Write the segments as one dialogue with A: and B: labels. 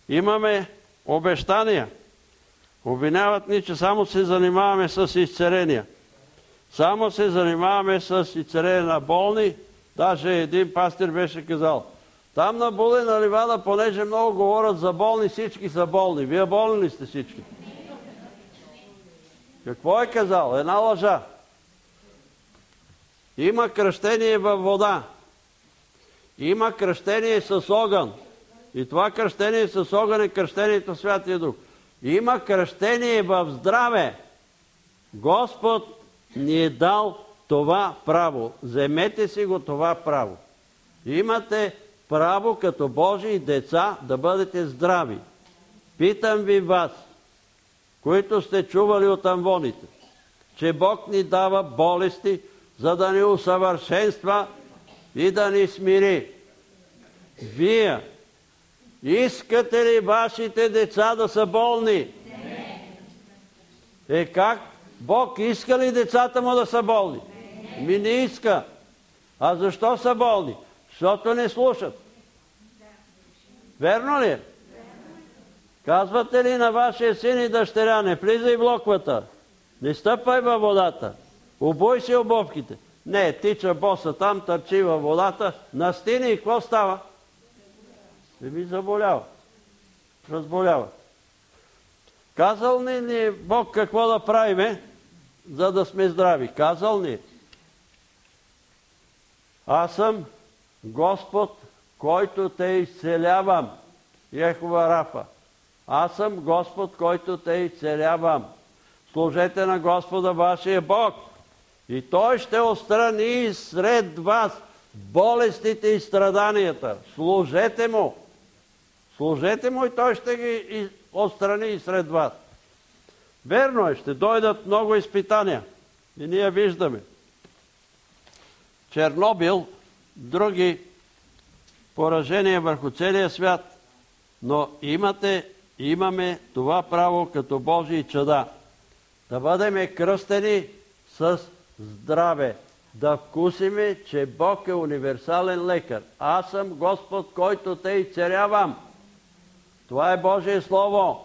A: Имаме обещания. Обвиняват ни, че само се занимаваме с изцеления. Само се занимаваме с изцеление на болни. Даже един пастир беше казал: там на Булена ливада, понеже много говорят за болни, всички са болни. Вие болни ли сте всички? Какво е казал? Една лъжа. Има кръщение във вода. Има кръщение с огън. И това кръщение с огън е кръщението в Святия Дух. Има кръщение в здраве. Господ ни е дал това право. Вземете си го това право. Имате право като Божии деца да бъдете здрави. Питам ви вас, които сте чували от амвоните, че Бог ни дава болести, за да ни усъвършенства и да ни смири. Вие искате ли вашите деца да са болни? Как? Бог иска ли децата му да са болни? Не иска. А защо са болни? Защото не слушат. Верно ли е? Казвате ли на вашия син и дъщеря: не влизай в локвата, не стъпвай във водата, обуй си обувките? Не, тича боса там, търчи във водата, настини и какво става? Ви заболява. Разболява. Казал ни Бог какво да правиме, за да сме здрави? Казал ни: аз съм Господ, който те изцелявам. Йехова Рафа. Аз съм Господ, който те изцелявам. Служете на Господа вашия Бог и Той ще отстрани сред вас болестите и страданията. Служете Му. Служете Му и Той ще ги отстрани сред вас. Верно е, ще дойдат много изпитания. И ние виждаме. Чернобил, други поражения върху целия свят. Но имаме това право като Божии чада. Да бъдем кръстени с здраве. Да вкусиме, че Бог е универсален лекар. Аз съм Господ, който те изцелявам. Това е Божие Слово.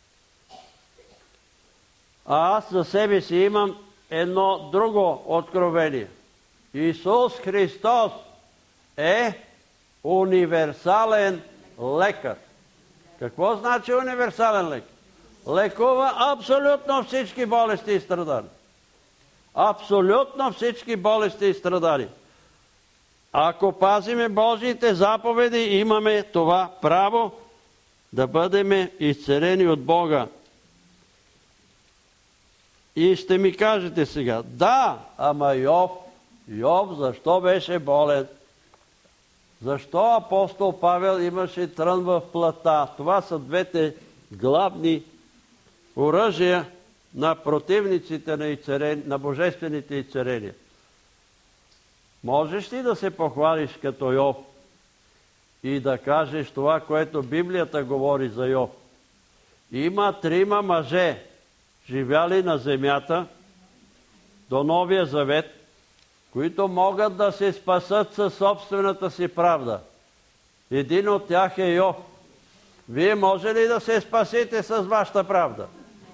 A: А аз за себе си имам едно друго откровение. Исус Христос е универсален лекар. Какво значи универсален лекар? Лекува абсолютно всички болести и страдания. Абсолютно всички болести и страдания. Ако пазиме Божиите заповеди, имаме това право да бъдем изцелени от Бога. И ще ми кажете сега: да, ама Йов защо беше болен? Защо апостол Павел имаше трън в плътта? Това са двете главни оръжия на противниците на божествените изцеления. Можеш ли да се похвалиш като Йов и да кажеш това, което Библията говори за Йов? Има 3 мъже, живяли на земята до Новия Завет, които могат да се спасат със собствената си правда. Един от тях е Йов. Вие може ли да се спасите с вашата правда?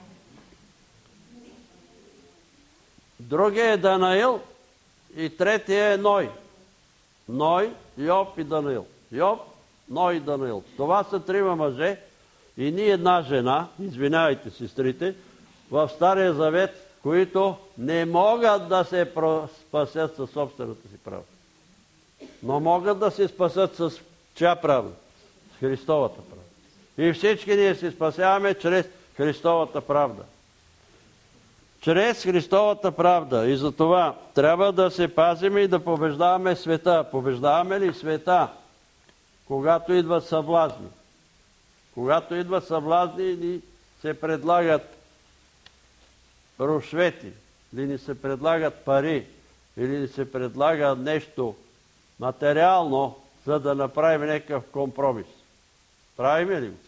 A: Другия е Данаил и третия е Ной. Ной, Йов и Данаил. Йов, Ной и Данаил. Това са 3 мъже и ни една жена, извинявайте сестрите, в Стария Завет, които не могат да се спасят със собствената си правда. Но могат да се спасят с чия правда? С Христовата правда. И всички ние се спасяваме чрез Христовата правда. Чрез Христовата правда. И за това трябва да се пазим и да побеждаваме света. Побеждаваме ли света, когато идват съблазни? Когато идват съблазни, ни се предлагат рушвети, или ни се предлагат пари, или ни се предлага нещо материално, за да направим някакъв компромис. Правиме ли го?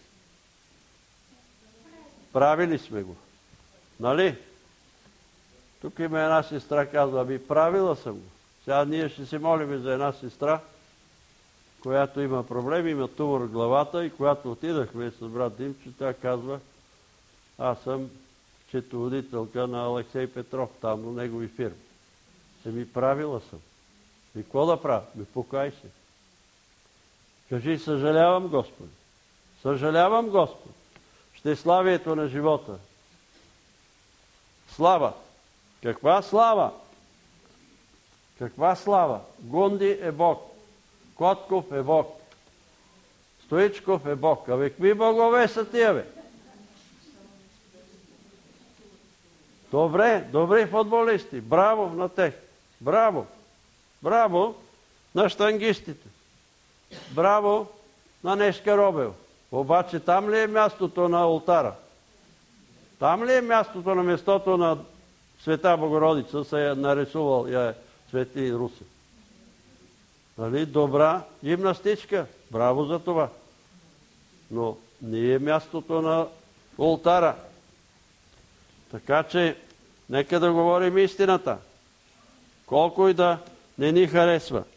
A: Правили сме го. Нали? Тук има една сестра, казва: правила съм го. Сега ние ще се молим за една сестра, която има проблеми, има тумор в главата и когато отидахме с брат Димчо, тя казва, аз съм счетоводителка на Алексей Петров, там на негови фирми. Правила съм. И какво да правя? Покай се. Кажи, съжалявам, Господи. Съжалявам, Господи. Щеславието на живота. Слава. Каква слава? Каква слава? Гунди е Бог. Котков е Бог. Стоичков е Бог. Абе, какви богове са тия, бе? Добри футболисти. Браво на тех. Браво. Браво на щангистите. Браво на Нешка Робел. Обаче там ли е мястото на олтара? Там ли е мястото на местото на Света Богородица, се е нарисувал Свети Русе? Нали? Добра гимнастичка. Браво за това. Но не е мястото на олтара. Така че, нека да говорим истината. Колко и да не ни харесва.